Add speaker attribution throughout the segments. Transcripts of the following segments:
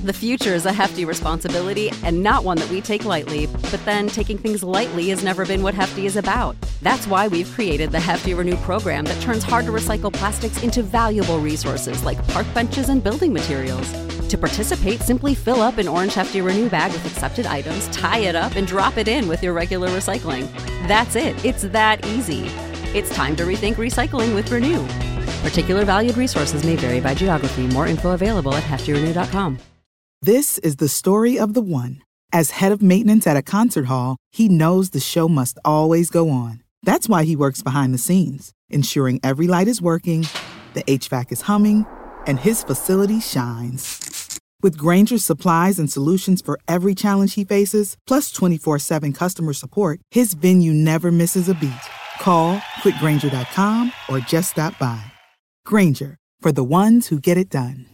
Speaker 1: The future is a hefty responsibility and not one that we take lightly. But then taking things lightly has never been what Hefty is about. That's why we've created the Hefty Renew program that turns hard-to-recycle plastics into valuable resources like park benches and building materials. To participate, simply fill up an orange Hefty Renew bag with accepted items, tie it up, and drop it in with your regular recycling. That's it. It's that easy. It's time to rethink recycling with Renew. Particular valued resources may vary by geography. More info available at heftyrenew.com.
Speaker 2: This is the story of the one. As head of maintenance at a concert hall, he knows the show must always go on. That's why he works behind the scenes, ensuring every light is working, the HVAC is humming, and his facility shines. With Grainger's supplies and solutions for every challenge he faces, plus 24/7 customer support, his venue never misses a beat. Call quickgrainger.com or just stop by. Grainger, for the ones who get it done.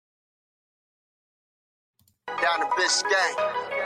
Speaker 3: Down the Biscayne.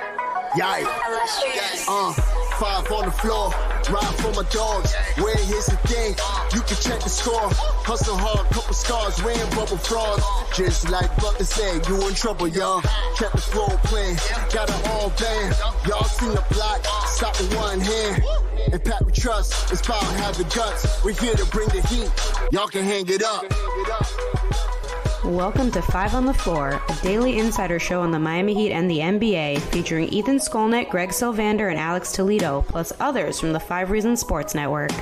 Speaker 3: Yikes. 5 on the floor. Ride for my dogs. Where here's the thing. You can check the score. Hustle hard, couple scars. Wearing bubble frogs. Just like Butler said, you in trouble, y'all. Kept the floor playing. Got it all banned. Y'all seen the block. Stop with one hand. And Pat we trust. It's power have the guts. We're here to bring the heat. Y'all can hang it up.
Speaker 4: Welcome to 5 on the Floor, a daily insider show on the Miami Heat and the NBA, featuring Ethan Skolnick, Greg Sylvander, and Alex Toledo, plus others from the 5 Reasons Sports Network.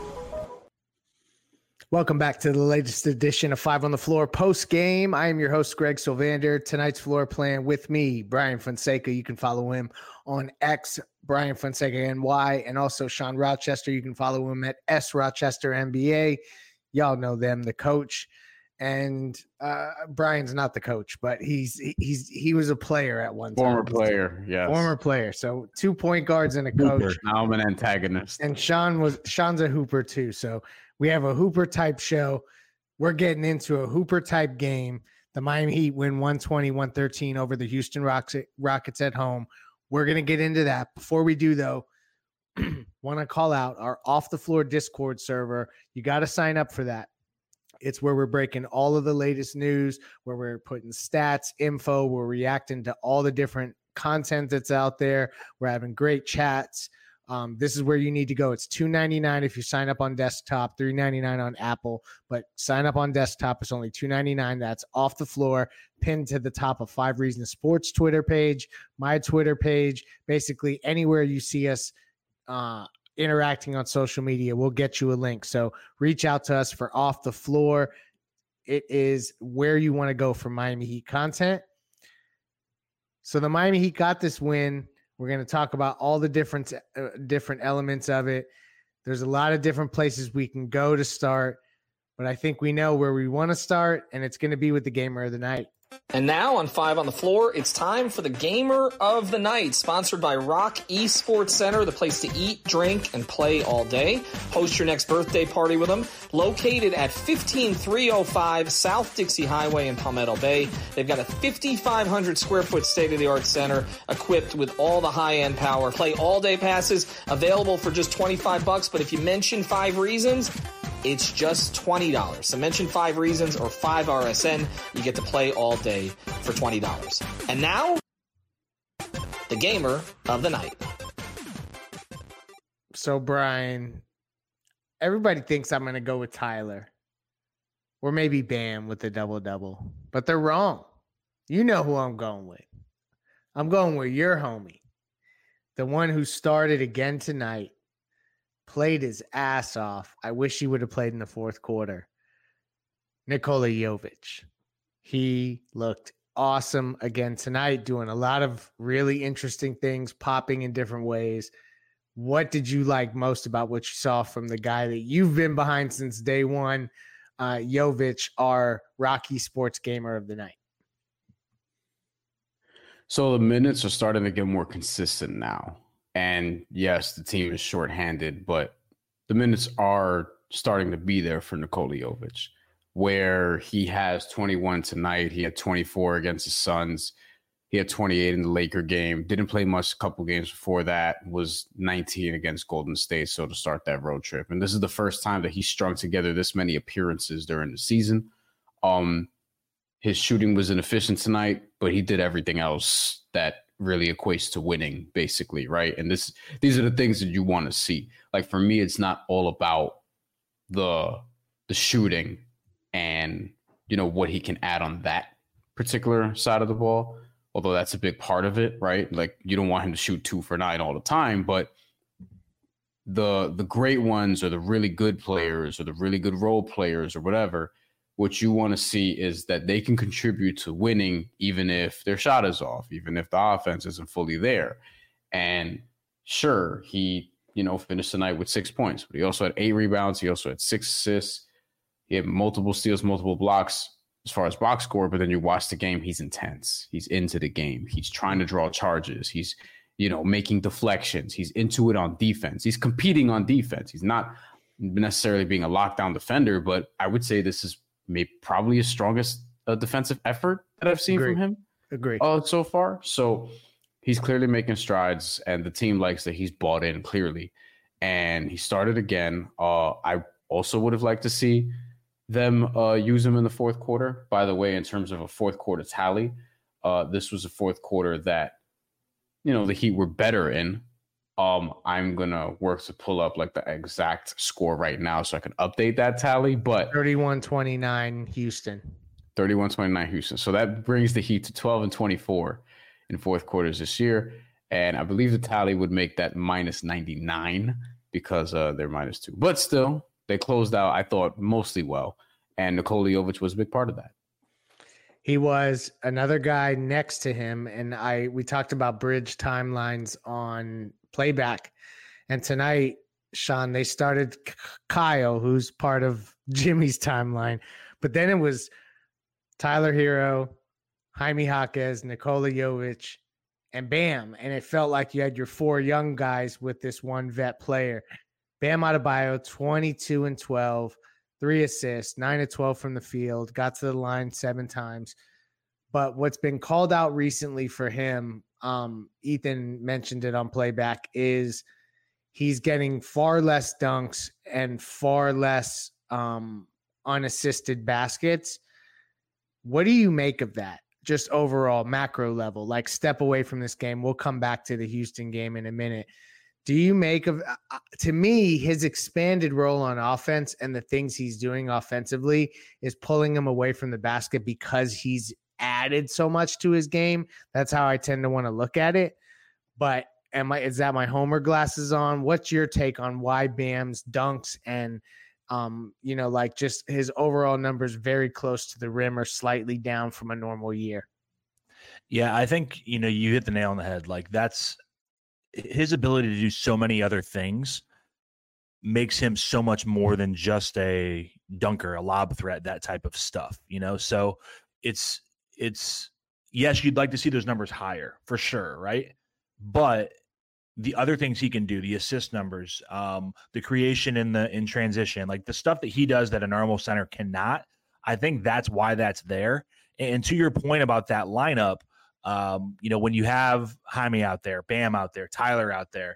Speaker 5: Welcome back to the latest edition of 5 on the Floor post-game. I am your host, Greg Sylvander. Tonight's floor plan with me, Brian Fonseca. You can follow him on X, Brian Fonseca NY, and also Sean Rochester. You can follow him at S Rochester NBA. Y'all know them, the coach. And Brian's not the coach, but he was a player at one time.
Speaker 6: Former player, yes.
Speaker 5: Former player. So 2 point guards and a coach.
Speaker 6: Hooper. Now I'm an antagonist.
Speaker 5: And Sean's a hooper too. So we have a hooper type show. We're getting into a hooper type game. The Miami Heat win 120-113 over the Houston Rockets at home. We're going to get into that. Before we do though, want to call out our off the floor Discord server. You got to sign up for that. It's where we're breaking all of the latest news, where we're putting stats, info, we're reacting to all the different content that's out there. We're having great chats. This is where you need to go. It's $2.99 if you sign up on desktop, $3.99 on Apple, but sign up on desktop. It's only $2.99. That's off the floor, pinned to the top of 5 Reasons Sports Twitter page, my Twitter page, basically anywhere you see us interacting on social media, we'll get you a link. So reach out to us for Off the Floor. It is where you want to go for Miami Heat content. So the Miami Heat got this win. We're going to talk about all the different elements of it. There's a lot of different places we can go to start, but I think we know where we want to start, and it's going to be with the Gamer of the Night.
Speaker 7: And now on 5 on the Floor, it's time for the Gamer of the Night, sponsored by Rock Esports Center, the place to eat, drink, and play all day. Host your next birthday party with them. Located at 15305 South Dixie Highway in Palmetto Bay. They've got a 5,500 square foot state-of-the-art center equipped with all the high-end power. Play all-day passes available for just $25, but if you mention 5 Reasons, it's just $20. So mention 5 Reasons or 5 RSN. You get to play all day for $20. And now, the Gamer of the Night.
Speaker 5: So, Brian, everybody thinks I'm going to go with Tyler. Or maybe Bam with the double-double. But they're wrong. You know who I'm going with. I'm going with your homie. The one who started again tonight. Played his ass off. I wish he would have played in the fourth quarter. Nikola Jovic. He looked awesome again tonight, doing a lot of really interesting things, popping in different ways. What did you like most about what you saw from the guy that you've been behind since day one, Jovic, our Rocky Sports Gamer of the Night?
Speaker 6: So the minutes are starting to get more consistent now. And yes, the team is shorthanded, but the minutes are starting to be there for Nikola Jovic, where he has 21 tonight. He had 24 against the Suns. He had 28 in the Laker game. Didn't play much a couple games before that. Was 19 against Golden State, so to start that road trip. And this is the first time that he strung together this many appearances during the season. his shooting was inefficient tonight, but he did everything else that really equates to winning, basically, right? And these are the things that you want to see. Like, for me, it's not all about the shooting and, you know, what he can add on that particular side of the ball, although that's a big part of it, right? Like, you don't want him to shoot 2 for 9 all the time, but the great ones, or the really good players, or the really good role players, or whatever, what you want to see is that they can contribute to winning, even if their shot is off, even if the offense isn't fully there. And sure, he, you know, finished the night with 6 points, but he also had 8 rebounds. He also had 6 assists. He had multiple steals, multiple blocks as far as box score. But then you watch the game, he's intense. He's into the game. He's trying to draw charges. He's, you know, making deflections. He's into it on defense. He's competing on defense. He's not necessarily being a lockdown defender, but I would say this is probably his strongest defensive effort that I've seen from him.
Speaker 5: Agree.
Speaker 6: So far. So he's clearly making strides, and the team likes that he's bought in clearly. And he started again. I also would have liked to see them use him in the fourth quarter. By the way, in terms of a fourth quarter tally, this was a fourth quarter that, you know, the Heat were better in. I'm going to work to pull up like the exact score right now so I can update that tally. But
Speaker 5: 31-29 Houston.
Speaker 6: 31-29 Houston. So that brings the Heat to 12-24 in fourth quarters this year. And I believe the tally would make that minus 99 because they're minus 2. But still, they closed out, I thought, mostly well. And Nikola Jovic was a big part of that.
Speaker 5: He was. Another guy next to him, and we talked about bridge timelines on playback. And tonight, Sean, they started Kyle, who's part of Jimmy's timeline. But then it was Tyler Hero, Jaime Jaquez, Nikola Jovic, and Bam. And it felt like you had your 4 young guys with this one vet player. Bam Adebayo, 22 and 12, 3 assists, 9 of 12 from the field, got to the line 7 times. But what's been called out recently for him, Ethan mentioned it on playback, is he's getting far less dunks and far less unassisted baskets. What do you make of that? Just overall macro level, like step away from this game. We'll come back to the Houston game in a minute. Do you make of, to me, his expanded role on offense and the things he's doing offensively is pulling him away from the basket because he's added so much to his game? That's how I tend to want to look at it. But is that my Homer glasses on? What's your take on why Bam's dunks and, you know, like just his overall numbers very close to the rim or slightly down from a normal year?
Speaker 8: Yeah, I think, you know, you hit the nail on the head. Like, that's his ability to do so many other things makes him so much more than just a dunker, a lob threat, that type of stuff, you know? So it's yes, you'd like to see those numbers higher for sure, right? But the other things he can do, the assist numbers, the creation in transition, like the stuff that he does that a normal center cannot, I think that's why that's there. And to your point about that lineup, you know, when you have Jaime out there, Bam out there, Tyler out there,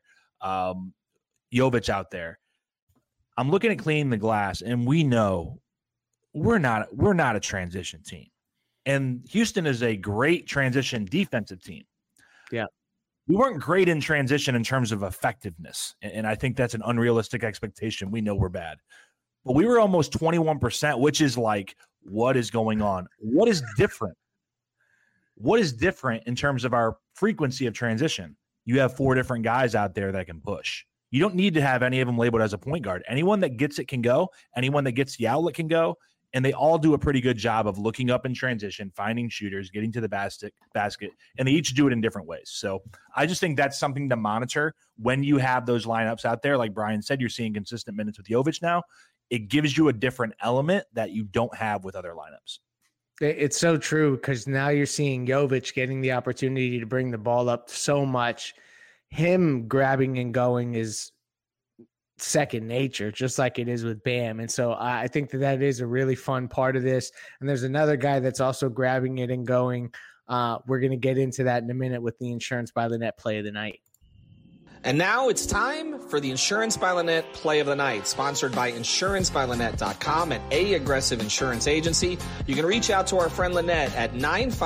Speaker 8: Jovic out there, I'm looking at cleaning the glass, and we know we're not a transition team. And Houston is a great transition defensive team.
Speaker 5: Yeah.
Speaker 8: We weren't great in transition in terms of effectiveness. And I think that's an unrealistic expectation. We know we're bad. But we were almost 21%, which is like, what is going on? What is different? What is different in terms of our frequency of transition? You have 4 different guys out there that can push. You don't need to have any of them labeled as a point guard. Anyone that gets it can go. Anyone that gets the outlet can go. And they all do a pretty good job of looking up in transition, finding shooters, getting to the basket, and they each do it in different ways. So I just think that's something to monitor when you have those lineups out there. Like Brian said, you're seeing consistent minutes with Jovic now. It gives you a different element that you don't have with other lineups.
Speaker 5: It's so true, because now you're seeing Jovic getting the opportunity to bring the ball up so much. Him grabbing and going is second nature, just like it is with Bam. And so I think that is a really fun part of this. And there's another guy that's also grabbing it and going. We're going to get into that in a minute with the Insurance by the Net play of the night.
Speaker 7: And now it's time for the Insurance by Lynette Play of the Night, sponsored by InsuranceByLynette.com, an A-Aggressive insurance agency. You can reach out to our friend Lynette at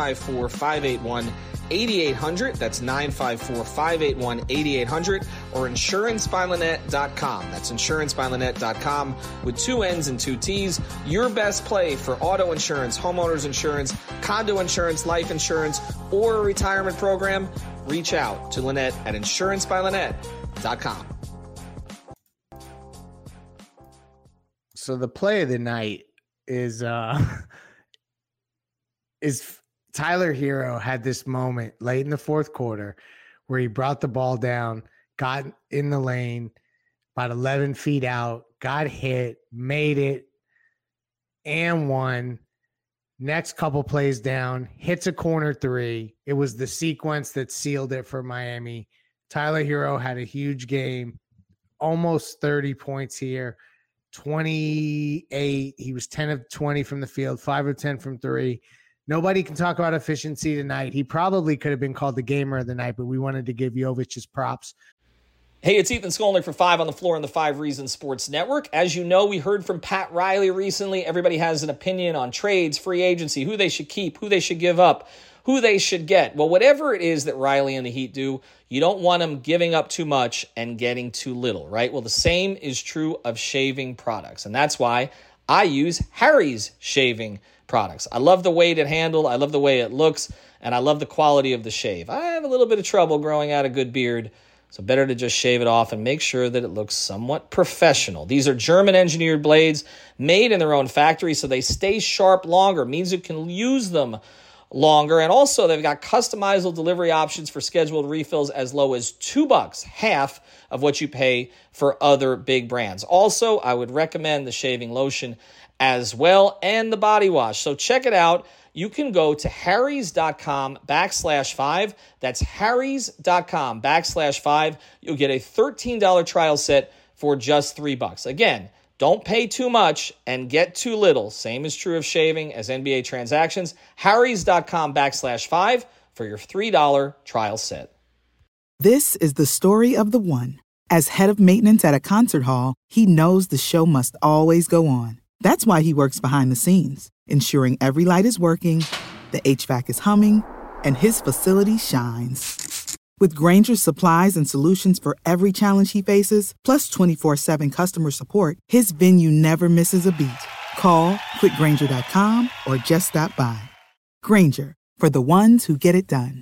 Speaker 7: 954-581-8800. That's 954-581-8800, or InsuranceByLynette.com. That's InsuranceByLynette.com with 2 N's and 2 T's. Your best play for auto insurance, homeowners insurance, condo insurance, life insurance, or a retirement program. Reach out to Lynette at InsuranceByLynette.com.
Speaker 5: So the play of the night is Tyler Herro had this moment late in the fourth quarter where he brought the ball down, got in the lane, about 11 feet out, got hit, made it, and won. Next couple plays down, hits a corner three. It was the sequence that sealed it for Miami. Tyler Herro had a huge game, almost 30 points here, 28. He was 10 of 20 from the field, 5 of 10 from three. Nobody can talk about efficiency tonight. He probably could have been called the gamer of the night, but we wanted to give Jovic his props.
Speaker 7: Hey, it's Ethan Skolnick for 5 on the Floor on the 5 Reasons Sports Network. As you know, we heard from Pat Riley recently. Everybody has an opinion on trades, free agency, who they should keep, who they should give up, who they should get. Well, whatever it is that Riley and the Heat do, you don't want them giving up too much and getting too little, right? Well, the same is true of shaving products, and that's why I use Harry's shaving products. I love the weight it handles, I love the way it looks, and I love the quality of the shave. I have a little bit of trouble growing out a good beard, so better to just shave it off and make sure that it looks somewhat professional. These are German-engineered blades made in their own factory, so they stay sharp longer. It means you can use them longer. And also, they've got customizable delivery options for scheduled refills as low as $2, half of what you pay for other big brands. Also, I would recommend the shaving lotion as well and the body wash. So check it out. You can go to harrys.com/5. That's harrys.com/5. You'll get a $13 trial set for just $3. Again, don't pay too much and get too little. Same is true of shaving as NBA transactions. harrys.com/5 for your $3 trial set.
Speaker 2: This is the story of the one. As head of maintenance at a concert hall, he knows the show must always go on. That's why he works behind the scenes, ensuring every light is working, the HVAC is humming, and his facility shines. With Grainger's supplies and solutions for every challenge he faces, plus 24/7 customer support, his venue never misses a beat. Call quickgrainger.com or just stop by. Grainger, for the ones who get it done.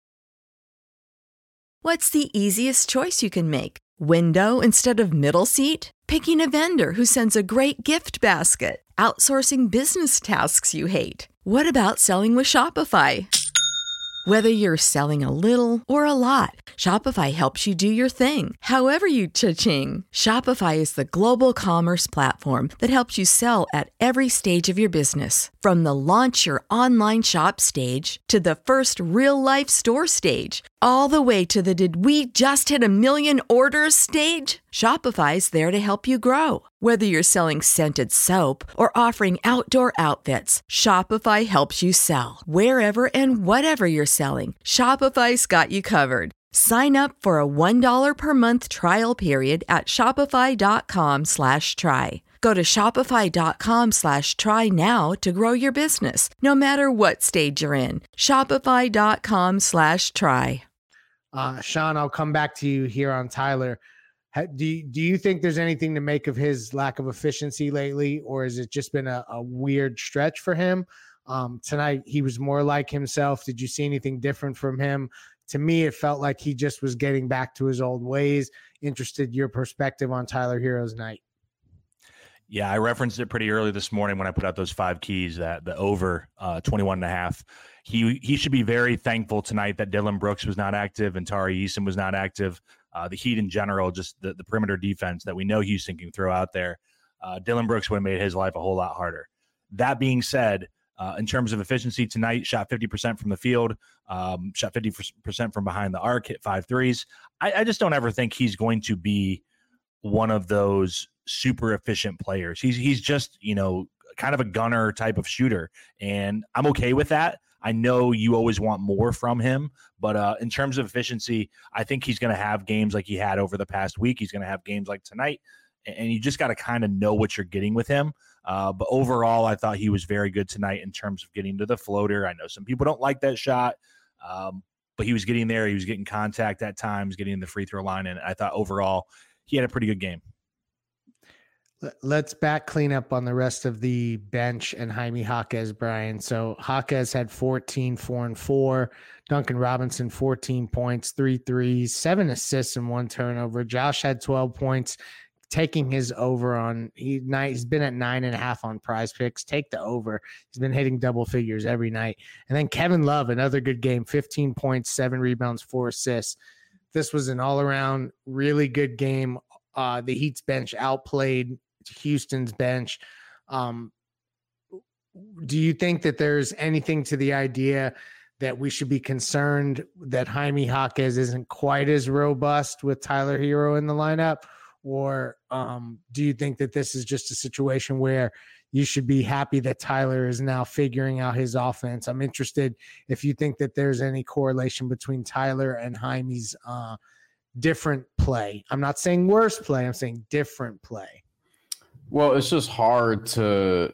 Speaker 9: What's the easiest choice you can make? Window instead of middle seat? Picking a vendor who sends a great gift basket? Outsourcing business tasks you hate? What about selling with Shopify? Whether you're selling a little or a lot, Shopify helps you do your thing, however you cha-ching. Shopify is the global commerce platform that helps you sell at every stage of your business. From the launch your online shop stage to the first real-life store stage, all the way to the did we just hit 1 million orders stage. Shopify's there to help you grow. Whether you're selling scented soap or offering outdoor outfits, Shopify helps you sell. Wherever and whatever you're selling, Shopify's got you covered. Sign up for a $1 per month trial period at shopify.com/try. Go to shopify.com/try now to grow your business, no matter what stage you're in. Shopify.com/try.
Speaker 5: Sean, I'll come back to you here on Tyler. Do you think there's anything to make of his lack of efficiency lately, or has it just been a weird stretch for him? Tonight, he was more like himself. Did you see anything different from him? To me, it felt like he just was getting back to his old ways. Interested your perspective on Tyler Herro's night.
Speaker 8: Yeah, I referenced it pretty early this morning when I put out those 5 keys, that the over 21.5. He should be very thankful tonight that Dylan Brooks was not active and Tari Eason was not active. The Heat in general, just the perimeter defense that we know Houston can throw out there. Dylan Brooks would have made his life a whole lot harder. That being said, in terms of efficiency tonight, shot 50% from the field, shot 50% from behind the arc, hit 5 threes. I just don't ever think he's going to be one of those super efficient players. He's just, kind of a gunner type of shooter, and I'm okay with that. I know you always want more from him, but in terms of efficiency, I think he's going to have games like he had over the past week. He's going to have games like tonight, and you just got to kind of know what you're getting with him. But overall, I thought he was very good tonight in terms of getting to the floater. I know some people don't like that shot, but he was getting there. He was getting contact at times, getting in the free throw line, and I thought overall he had a pretty good game.
Speaker 5: Let's back clean up on the rest of the bench and Jaime Jaquez, Brian. So Jaquez had 14, 4 and 4. Duncan Robinson, 14 points, 3 threes, 7 assists and 1 turnover. Josh had 12 points, taking his over on he's been at 9.5 on Prize Picks. Take the over. He's been hitting double figures every night. And then Kevin Love, another good game, 15 points, 7 rebounds, 4 assists. This was an all-around really good game. The Heat's bench outplayed Houston's bench. Do you think that there's anything to the idea that we should be concerned that Jaime Jaquez isn't quite as robust with Tyler Hero in the lineup? Or do you think that this is just a situation where you should be happy that Tyler is now figuring out his offense? I'm interested if you think that there's any correlation between Tyler and Jaime's different play. I'm not saying worse play. I'm saying different play.
Speaker 6: Well, it's just hard to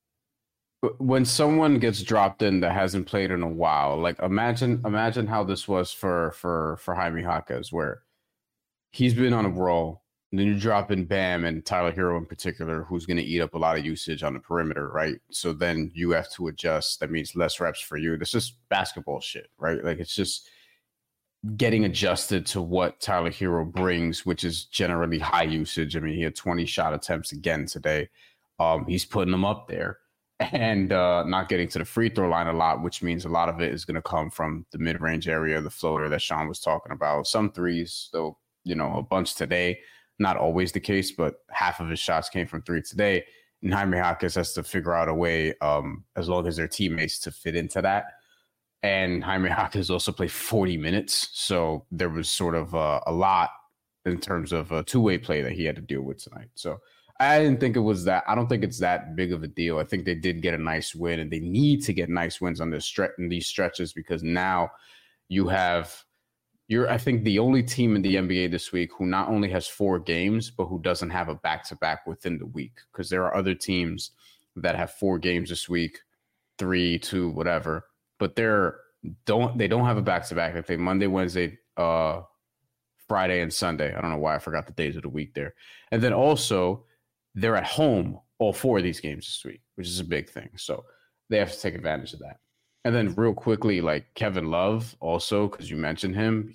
Speaker 6: when someone gets dropped in that hasn't played in a while. Like imagine how this was for Jaime Jaquez, where he's been on a roll, and then you drop in Bam and Tyler Hero in particular, who's going to eat up a lot of usage on the perimeter, right? So then you have to adjust. That means less reps for you. This is basketball shit, right? Like it's just getting adjusted to what Tyler Hero brings, which is generally high usage. I mean, he had 20 shot attempts again today. He's putting them up there and not getting to the free throw line a lot, which means a lot of it is going to come from the mid-range area, the floater that Sean was talking about. Some threes, though, a bunch today. Not always the case, but half of his shots came from 3 today. And Jaime Jaquez has to figure out a way, as long as their teammates, to fit into that. And Jaime Jaquez also played 40 minutes. So there was sort of a lot in terms of a two-way play that he had to deal with tonight. So I didn't think it was that. I don't think it's that big of a deal. I think they did get a nice win, and they need to get nice wins on this in these stretches, because now you're, I think, the only team in the NBA this week who not only has 4 games, but who doesn't have a back-to-back within the week. Because there are other teams that have 4 games this week, 3, 2, whatever. But they don't have a back-to-back. I think Monday, Wednesday, Friday, and Sunday. I don't know why I forgot the days of the week there. And then also, they're at home all 4 of these games this week, which is a big thing. So they have to take advantage of that. And then real quickly, like Kevin Love also, because you mentioned him,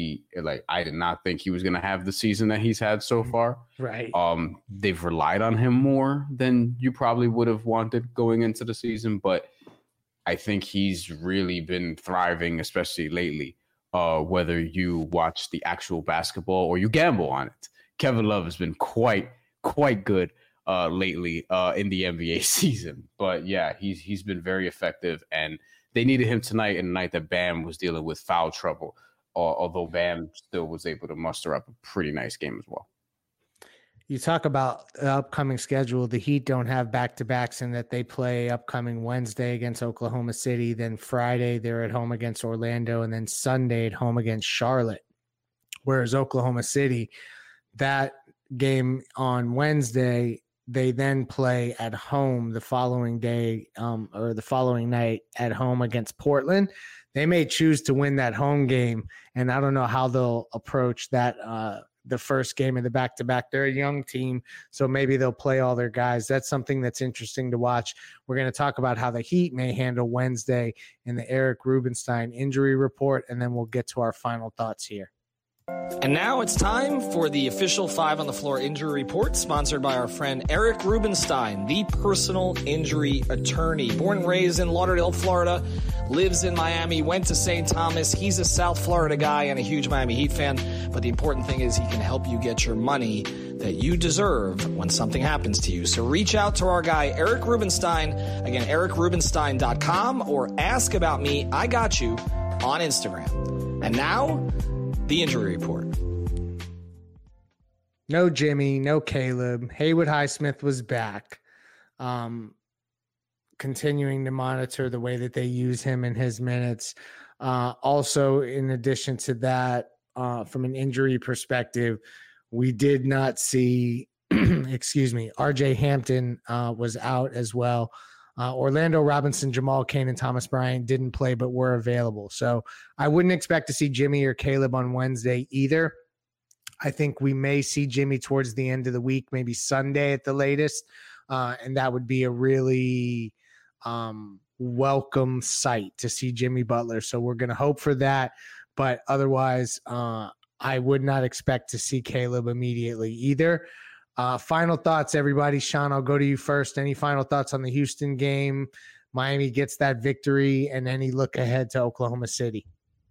Speaker 6: I did not think he was going to have the season that he's had so far.
Speaker 5: Right.
Speaker 6: They've relied on him more than you probably would have wanted going into the season, but I think he's really been thriving, especially lately, whether you watch the actual basketball or you gamble on it. Kevin Love has been quite good lately in the NBA season. But yeah, he's been very effective, and they needed him tonight, in a night that Bam was dealing with foul trouble, although Bam still was able to muster up a pretty nice game as well.
Speaker 5: You talk about the upcoming schedule. The Heat don't have back-to-backs in that they play upcoming Wednesday against Oklahoma City. Then Friday, they're at home against Orlando. And then Sunday at home against Charlotte. Whereas Oklahoma City, that game on Wednesday, they then play at home the following day or the following night at home against Portland. They may choose to win that home game, and I don't know how they'll approach that the first game of the back-to-back. They're a young team, so maybe they'll play all their guys. That's something that's interesting to watch. We're going to talk about how the Heat may handle Wednesday in the Eric Rubenstein injury report, and then we'll get to our final thoughts here.
Speaker 7: And now it's time for the official 5 on the Floor injury report, sponsored by our friend Eric Rubenstein, the personal injury attorney. Born and raised in Lauderdale, Florida, lives in Miami, went to St. Thomas. He's a South Florida guy and a huge Miami Heat fan. But the important thing is he can help you get your money that you deserve when something happens to you. So reach out to our guy, Eric Rubenstein. Again, ericrubenstein.com, or ask about me, I got you, on Instagram. And now, the injury report.
Speaker 5: No Jimmy, no Caleb. Haywood Highsmith was back. continuing to monitor the way that they use him in his minutes. Also, in addition to that, from an injury perspective, we did not see, RJ Hampton was out as well. Orlando Robinson, Jamal Cain, and Thomas Bryant didn't play but were available. So I wouldn't expect to see Jimmy or Caleb on Wednesday either. I think we may see Jimmy towards the end of the week, maybe Sunday at the latest. And that would be a really welcome sight to see Jimmy Butler. So we're going to hope for that. But otherwise, I would not expect to see Caleb immediately either. Final thoughts, everybody. Sean, I'll go to you first. Any final thoughts on the Houston game? Miami gets that victory, and any look ahead to Oklahoma City?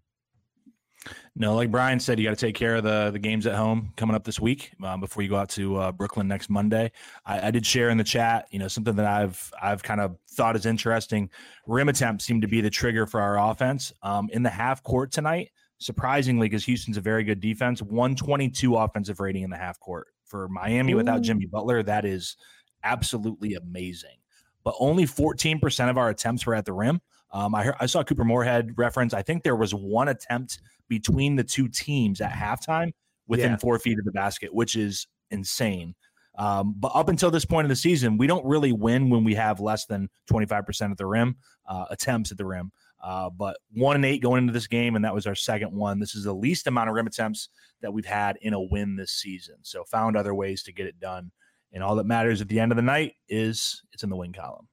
Speaker 8: No, like Brian said, you got to take care of the games at home coming up this week before you go out to Brooklyn next Monday. I did share in the chat, something that I've kind of thought is interesting. Rim attempts seem to be the trigger for our offense. In the half court tonight, surprisingly, because Houston's a very good defense, 122 offensive rating in the half court. For Miami without Jimmy Butler, that is absolutely amazing. But only 14% of our attempts were at the rim. I saw Cooper Moorhead reference. I think there was one attempt between the two teams at halftime within 4 feet of the basket, which is insane. But up until this point of the season, we don't really win when we have less than 25% at the rim, attempts at the rim. But 1-8 going into this game, and that was our second one. This is the least amount of rim attempts that we've had in a win this season. So found other ways to get it done. And all that matters at the end of the night is it's in the win column.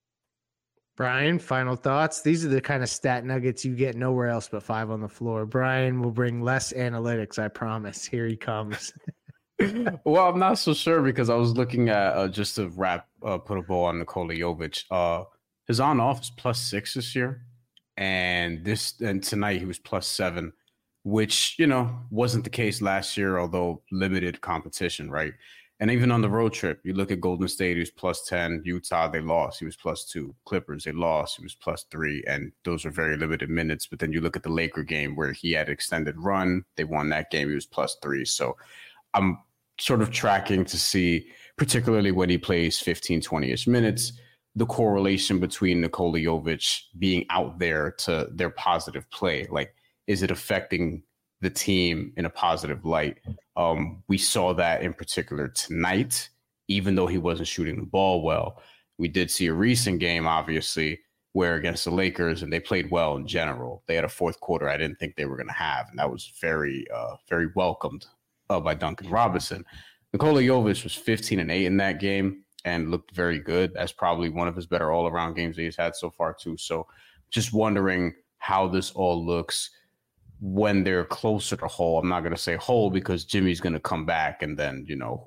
Speaker 5: Brian, final thoughts? These are the kind of stat nuggets you get nowhere else but 5 on the floor. Brian will bring less analytics, I promise. Here he comes.
Speaker 6: Well, I'm not so sure because I was looking at, just to put a bow on Nikola Jovic. His on-off is +6 this year. And tonight he was +7, which, wasn't the case last year, although limited competition, right? And even on the road trip, you look at Golden State, he was +10. Utah, they lost. He was +2. Clippers, they lost. He was +3. And those are very limited minutes. But then you look at the Laker game where he had an extended run. They won that game. He was +3. So I'm sort of tracking to see, particularly when he plays 15, 20-ish minutes, the correlation between Nikola Jovic being out there to their positive play. Like, is it affecting the team in a positive light? We saw that in particular tonight, even though he wasn't shooting the ball well. We did see a recent game, obviously, where against the Lakers, and they played well in general. They had a fourth quarter I didn't think they were going to have, and that was very, very welcomed by Duncan Robinson. Nikola Jovic was 15-8 in that game and looked very good. That's probably one of his better all-around games that he's had so far, too. So just wondering how this all looks when they're closer to whole. I'm not going to say whole because Jimmy's going to come back, and then,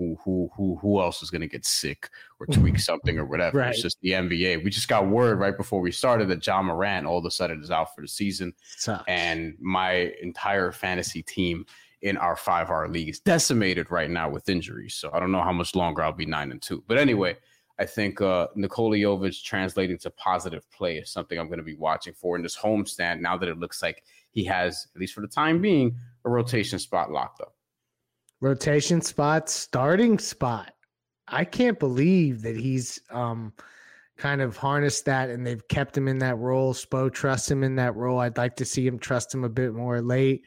Speaker 6: who else is going to get sick or tweak something or whatever. Right. It's just the NBA. We just got word right before we started that Ja Morant all of a sudden is out for the season. Sucks. And my entire fantasy team in our 5-hour league is decimated right now with injuries. So I don't know how much longer I'll be 9-2. But anyway, I think Nikola Jovic translating to positive play is something I'm going to be watching for in this homestand now that it looks like he has, at least for the time being, a rotation spot locked up.
Speaker 5: Rotation spot, starting spot. I can't believe that he's kind of harnessed that and they've kept him in that role. Spo trusts him in that role. I'd like to see him trust him a bit more late.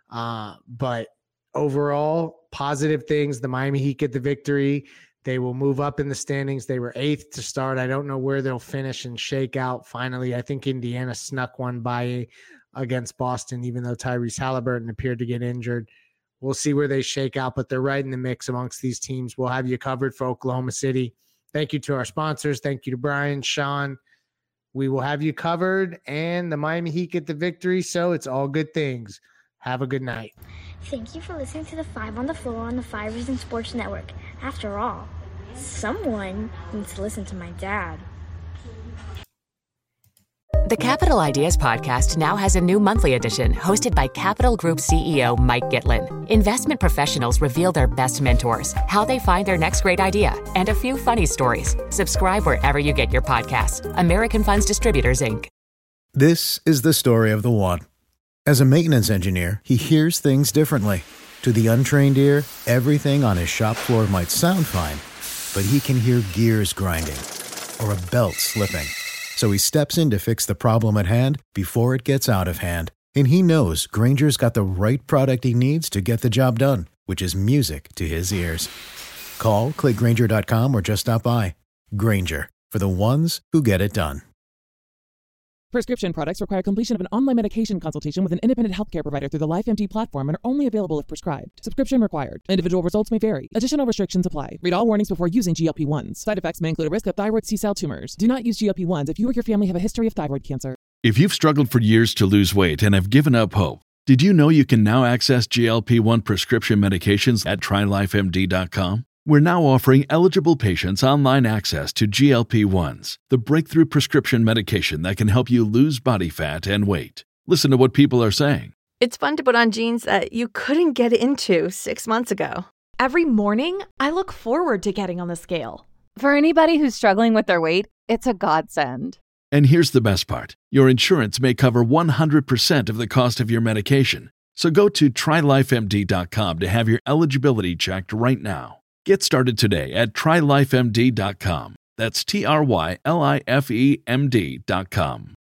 Speaker 5: But overall, positive things. The Miami Heat get the victory. They will move up in the standings. They were 8th to start. I don't know where they'll finish and shake out finally. I think Indiana snuck one by against Boston, even though Tyrese Halliburton appeared to get injured. We'll see where they shake out, but they're right in the mix amongst these teams. We'll have you covered for Oklahoma City. Thank you to our sponsors. Thank you to Brian, Sean. We will have you covered, and the Miami Heat get the victory, so it's all good things. Have a good night.
Speaker 10: Thank you for listening to the 5 on the Floor on the 5 Reasons Sports Network. After all, someone needs to listen to my dad.
Speaker 11: The Capital Ideas Podcast now has a new monthly edition hosted by Capital Group CEO Mike Gitlin. Investment professionals reveal their best mentors, how they find their next great idea, and a few funny stories. Subscribe wherever you get your podcasts. American Funds Distributors, Inc.
Speaker 12: This is the story of the one. As a maintenance engineer, he hears things differently. To the untrained ear, everything on his shop floor might sound fine, but he can hear gears grinding or a belt slipping. So he steps in to fix the problem at hand before it gets out of hand. And he knows Grainger's got the right product he needs to get the job done, which is music to his ears. Call, click Grainger.com, or just stop by. Grainger, for the ones who get it done.
Speaker 13: Prescription products require completion of an online medication consultation with an independent healthcare provider through the LifeMD platform and are only available if prescribed. Subscription required. Individual results may vary. Additional restrictions apply. Read all warnings before using GLP-1s. Side effects may include a risk of thyroid C-cell tumors. Do not use GLP-1s if you or your family have a history of thyroid cancer.
Speaker 14: If you've struggled for years to lose weight and have given up hope, did you know you can now access GLP-1 prescription medications at TryLifeMD.com? We're now offering eligible patients online access to GLP-1s, the breakthrough prescription medication that can help you lose body fat and weight. Listen to what people are saying.
Speaker 15: It's fun to put on jeans that you couldn't get into 6 months ago.
Speaker 16: Every morning, I look forward to getting on the scale. For anybody who's struggling with their weight, it's a godsend.
Speaker 14: And here's the best part. Your insurance may cover 100% of the cost of your medication. So go to TryLifeMD.com to have your eligibility checked right now. Get started today at TryLifeMD.com. That's TryLifeMD.com.